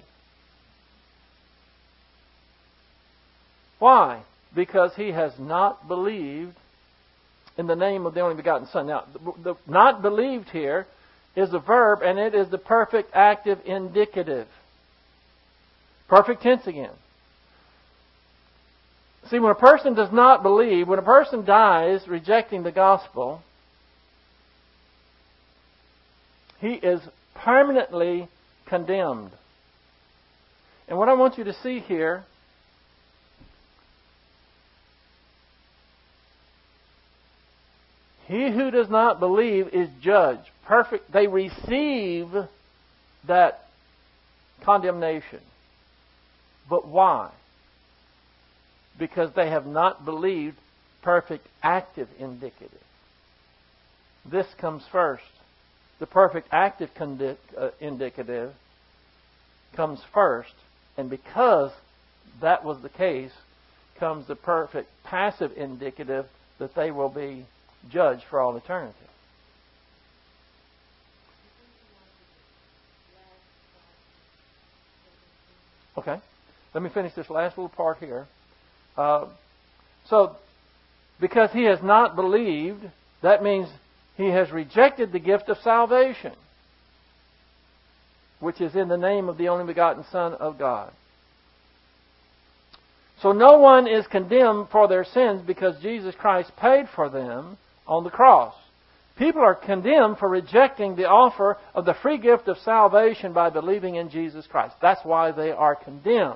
Why? Because he has not believed in the name of the only begotten Son. Now, the not believed here is a verb, and it is the perfect active indicative. Perfect tense again. See, when a person does not believe, when a person dies rejecting the gospel, he is permanently condemned. And what I want you to see here, he who does not believe is judged. Perfect. They receive that condemnation. But why? Because they have not believed perfect active indicative. This comes first. The perfect active indicative comes first. And because that was the case, comes the perfect passive indicative that they will be judged for all eternity. Okay. Let me finish this last little part here. So, because he has not believed, that means he has rejected the gift of salvation, which is in the name of the only begotten Son of God. So no one is condemned for their sins because Jesus Christ paid for them on the cross. People are condemned for rejecting the offer of the free gift of salvation by believing in Jesus Christ. That's why they are condemned.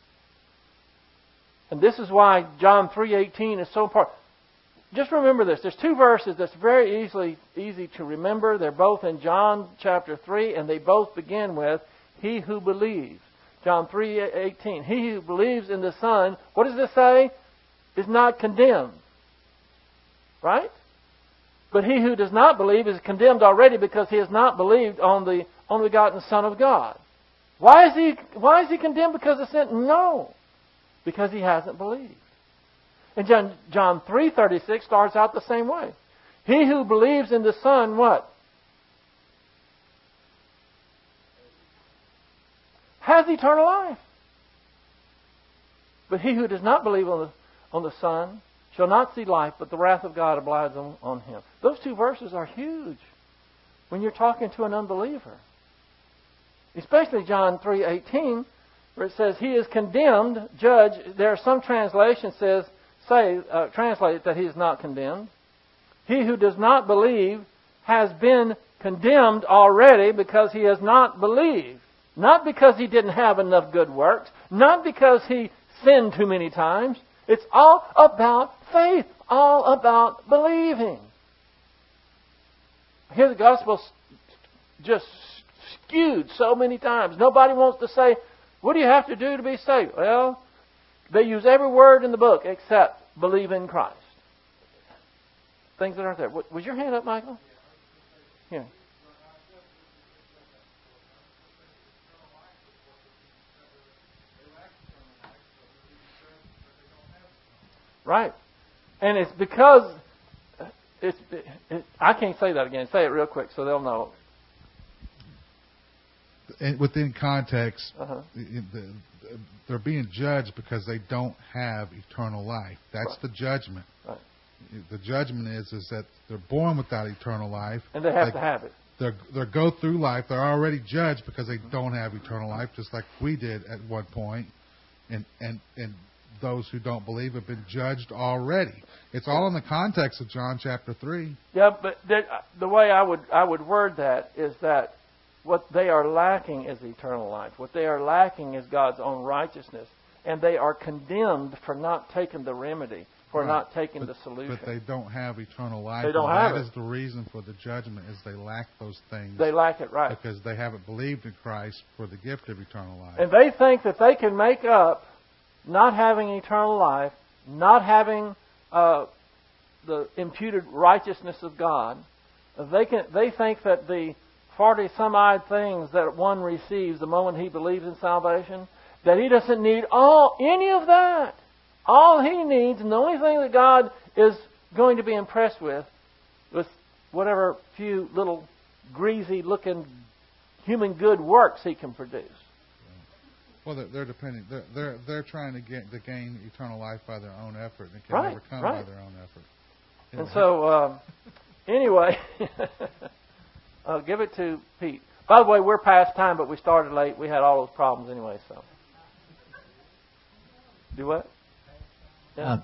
And this is why John 3:18 is so important. Just remember this. There's two verses that's very easy to remember. They're both in John chapter 3, and they both begin with, he who believes. John 3:18. He who believes in the Son, what does this say? Is not condemned. Right? But he who does not believe is condemned already because he has not believed on the only begotten Son of God. Why is he condemned because of sin? No. Because he hasn't believed. And John 3:36 starts out the same way. He who believes in the Son, what? Has eternal life. But he who does not believe on the Son shall not see life, but the wrath of God abides on him. Those two verses are huge when you're talking to an unbeliever. Especially John 3:18, where it says, he is condemned, judge. There are some translations translate that he is not condemned. He who does not believe has been condemned already because he has not believed. Not because he didn't have enough good works. Not because he sinned too many times. It's all about faith. All about believing. Here the gospel's just skewed so many times. Nobody wants to say, what do you have to do to be saved? Well, they use every word in the book except believe in Christ. Things that aren't there. Was your hand up, Michael? Here. Right. And it's because I can't say that again. Say it real quick so they'll know. And within context, they're being judged because they don't have eternal life. That's the judgment. Right. The judgment is that they're born without eternal life. And they have to have it. They go through life. They're already judged because they don't have eternal life, just like we did at one point. And those who don't believe have been judged already. It's all in the context of John chapter 3. Yeah, but the way I would word that is that what they are lacking is eternal life. What they are lacking is God's own righteousness. And they are condemned for not taking the remedy, for not taking the solution. But they don't have eternal life. They don't have it. That is the reason for the judgment, is they lack those things. They lack it, right. Because they haven't believed in Christ for the gift of eternal life. And they think that they can make up not having eternal life, not having the imputed righteousness of God. They think that the 40-some-odd things that one receives the moment he believes in salvation, that he doesn't need any of that. All he needs, and the only thing that God is going to be impressed with whatever few little greasy-looking human good works he can produce. Well, they're depending. They're trying to gain eternal life by their own effort, and it can never come by their own effort. And so, anyway, I'll give it to Pete. By the way, we're past time, but we started late. We had all those problems anyway. So, do what? Yeah.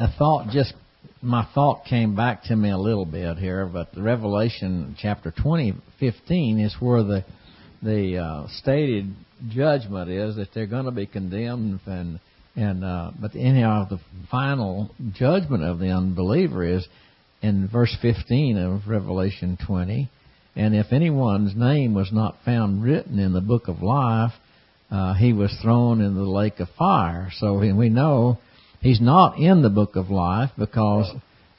My thought came back to me a little bit here, but the Revelation chapter 20:15 is where the stated judgment is that they're going to be condemned, but anyhow, the final judgment of the unbeliever is in verse 15 of Revelation 20. And if anyone's name was not found written in the book of life, he was thrown in the lake of fire. So we know he's not in the book of life because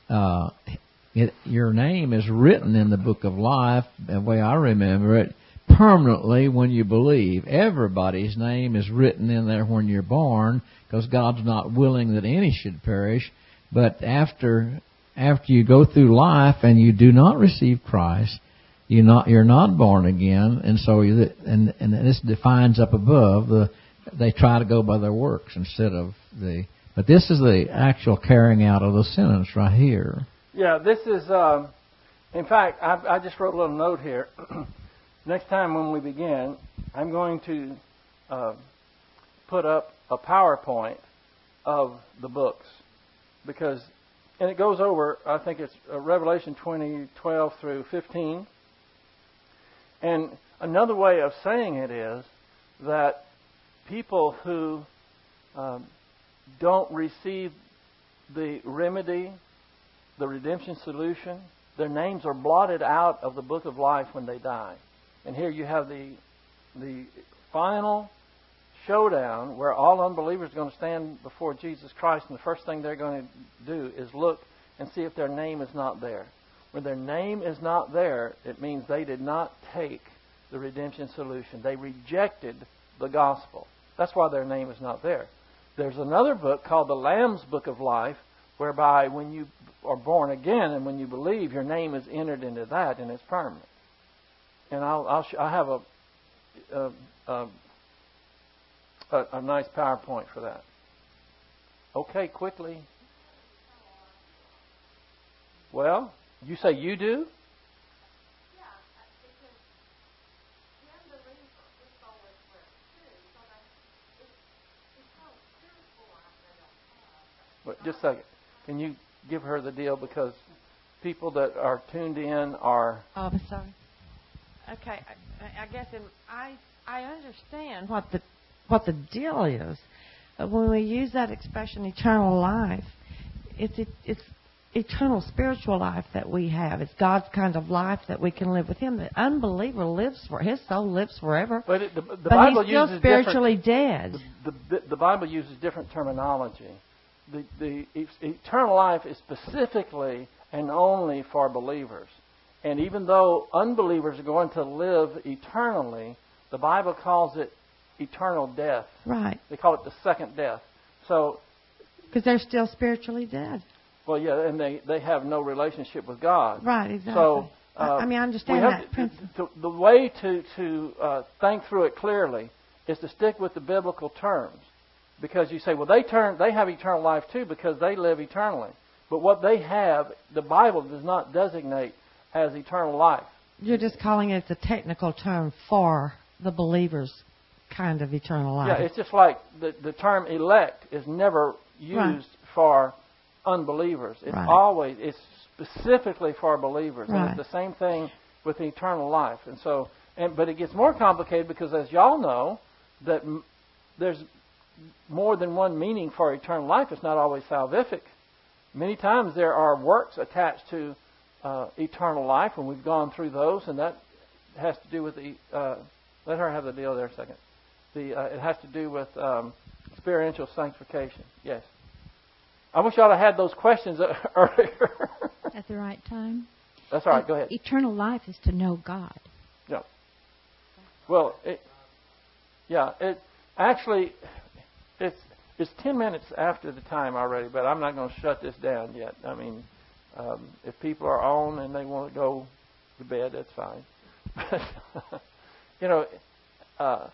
your name is written in the book of life, the way I remember it, permanently when you believe. Everybody's name is written in there when you're born, because God's not willing that any should perish. But after you go through life and you do not receive Christ, you're not born again, and so and this defines up above they try to go by their works instead of the. But this is the actual carrying out of the sentence right here. Yeah, this is. In fact, I just wrote a little note here. Next time when we begin, I'm going to put up a PowerPoint of the books, and it goes over. I think it's Revelation 20:12 through 15. And another way of saying it is that people who don't receive the remedy, the redemption solution, their names are blotted out of the book of life when they die. And here you have the final showdown where all unbelievers are going to stand before Jesus Christ, and the first thing they're going to do is look and see if their name is not there. When their name is not there, it means they did not take the redemption solution. They rejected the gospel. That's why their name is not there. There's another book called the Lamb's Book of Life, whereby when you are born again and when you believe, your name is entered into that, and it's permanent. And I have a nice PowerPoint for that. Okay, quickly. Well, you say you do? But just a second. Can you give her the deal, because people that are tuned in are... Oh, I'm sorry. Okay, I guess I understand what the deal is. When we use that expression, eternal life, it's eternal spiritual life that we have. It's God's kind of life that we can live with Him. The unbeliever his soul lives forever, but the Bible he's still spiritually dead. The Bible uses different terminology. The eternal life is specifically and only for believers. And even though unbelievers are going to live eternally, the Bible calls it eternal death. Right. They call it the second death. So, because they're still spiritually dead. Well, yeah, and they have no relationship with God. Right, exactly. So, I understand that principle. The way to think through it clearly is to stick with the biblical terms. Because you say, well, they have eternal life too because they live eternally. But what they have, the Bible does not designate as eternal life. You're just calling it the technical term for the believer's kind of eternal life. Yeah, it's just like the term elect is never used for unbelievers. It's it's specifically for believers. Right. And it's the same thing with eternal life. And so, but it gets more complicated because, as y'all know, that there's more than one meaning for eternal life. It's not always salvific. Many times there are works attached to eternal life, and we've gone through those, and that has to do with the... let her have the deal there a second. It has to do with experiential sanctification. Yes. I wish y'all had those questions earlier. At the right time. That's all right. Go ahead. Eternal life is to know God. Yeah. Well, it's 10 minutes after the time already, but I'm not going to shut this down yet. I mean, if people are on and they want to go to bed, that's fine. But,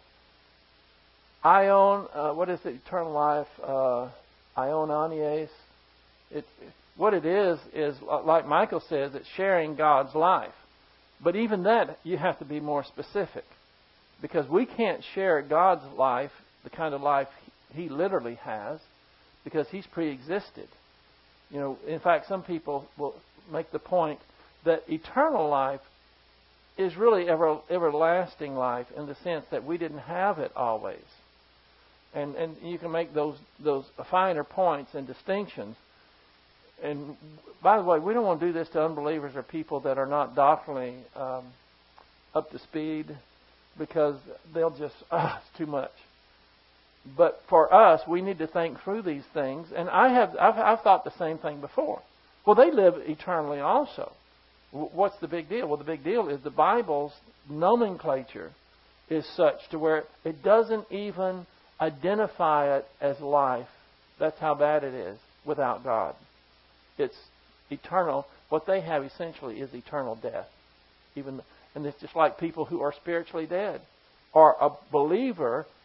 Ion, what is it, eternal life? Ion anies. What it is like Michael says, it's sharing God's life. But even that, you have to be more specific. Because we can't share God's life, the kind of life He literally has, because He's pre-existed. In fact, some people will make the point that eternal life is really everlasting life in the sense that we didn't have it always. And you can make those finer points and distinctions. And by the way, we don't want to do this to unbelievers or people that are not doctrinally up to speed, because they'll just, it's too much. But for us, we need to think through these things. And I've thought the same thing before. Well, they live eternally also. What's the big deal? Well, the big deal is the Bible's nomenclature is such to where it doesn't even identify it as life. That's how bad it is without God. It's eternal. What they have essentially is eternal death. And it's just like people who are spiritually dead, or a believer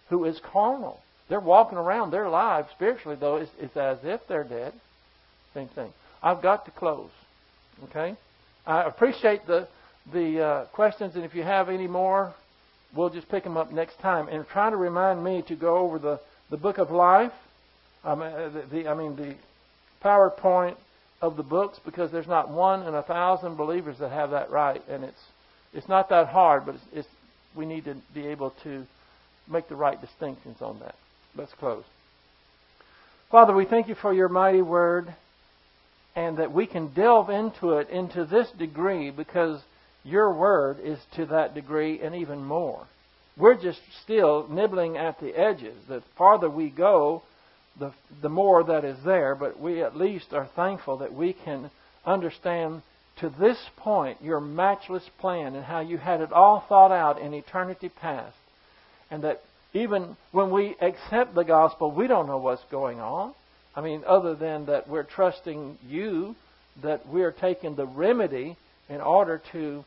who is carnal. They're walking around. Their lives spiritually, though, is as if they're dead. Same thing. I've got to close. Okay? I appreciate the questions, and if you have any more, we'll just pick them up next time. And try to remind me to go over the Book of Life, the PowerPoint of the books, because there's not 1 in 1,000 believers that have that right, and it's not that hard, but we need to be able to make the right distinctions on that. Let's close. Father, we thank you for your mighty word, and that we can delve into it into this degree because your word is to that degree and even more. We're just still nibbling at the edges. The farther we go, the more that is there, but we at least are thankful that we can understand to this point your matchless plan and how you had it all thought out in eternity past, and that even when we accept the gospel, we don't know what's going on. I mean, other than that we're trusting you, that we're taking the remedy in order to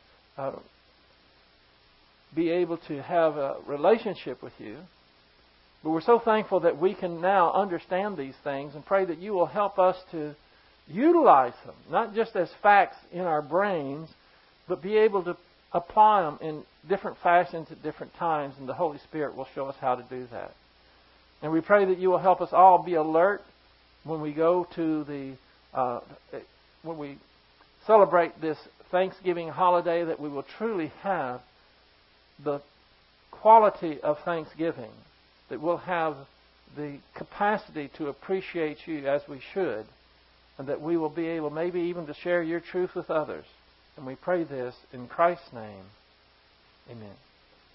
be able to have a relationship with you. But we're so thankful that we can now understand these things, and pray that you will help us to utilize them, not just as facts in our brains, but be able to apply them in different fashions at different times, and the Holy Spirit will show us how to do that. And we pray that you will help us all be alert when we go to when we celebrate this Thanksgiving holiday, that we will truly have the quality of thanksgiving, that we'll have the capacity to appreciate you as we should, and that we will be able maybe even to share your truth with others. And we pray this in Christ's name. Amen.